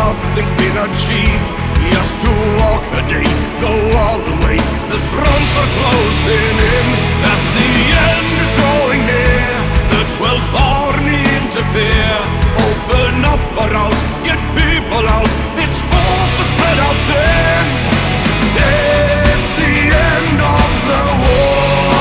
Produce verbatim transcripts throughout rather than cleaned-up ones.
nothing's been achieved. Just to walk a day, go all the way. The fronts are closing in as the end is drawing near. The twelfth army interfere. Open up or out, get people out. It's forces spread out thin. It's the end of the war.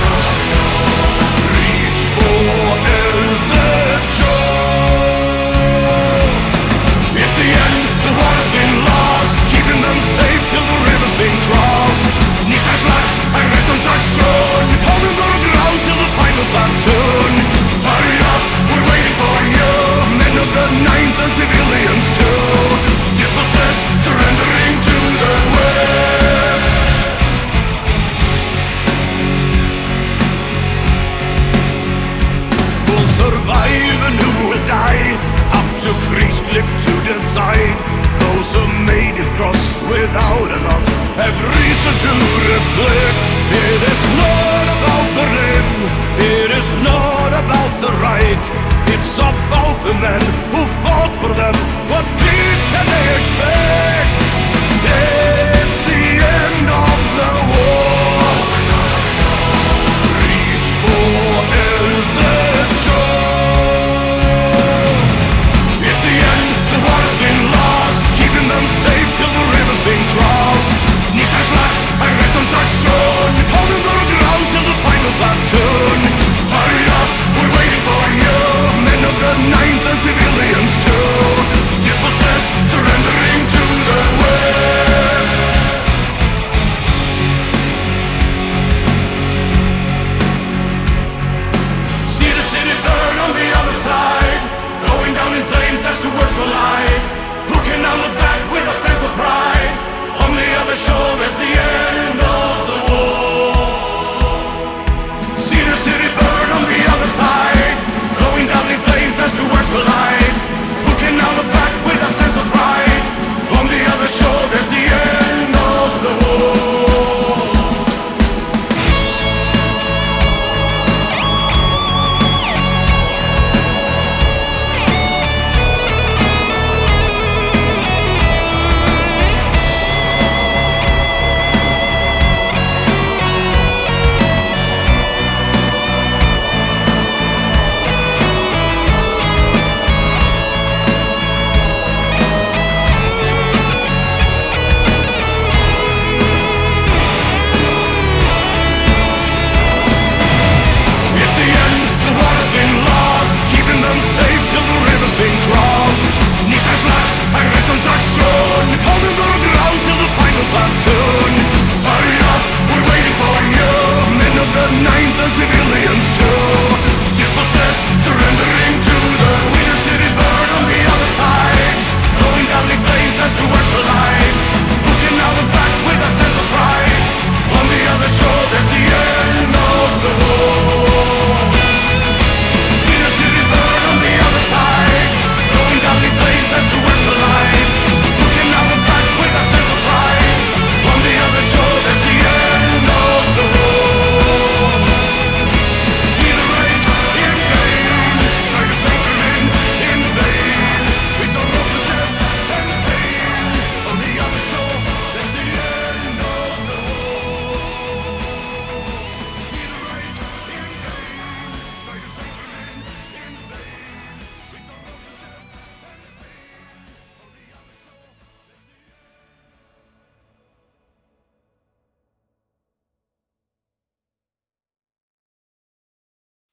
Reach for endless shore. It's the end, the war has been lost. Keeping them safe till the river's been crossed. Nicht ein Schlacht, ein Rettungsaktion. Holding the ground till the final platoon. Hurry up, we're waiting for you. Men of the ninth and civilians too. Dispossessed, surrendering to the west. Who'll survive and who will die? Up to Kriegsklick to decide. Those who made it cross without a loss have reason to reflect. It is not about Berlin. It is not about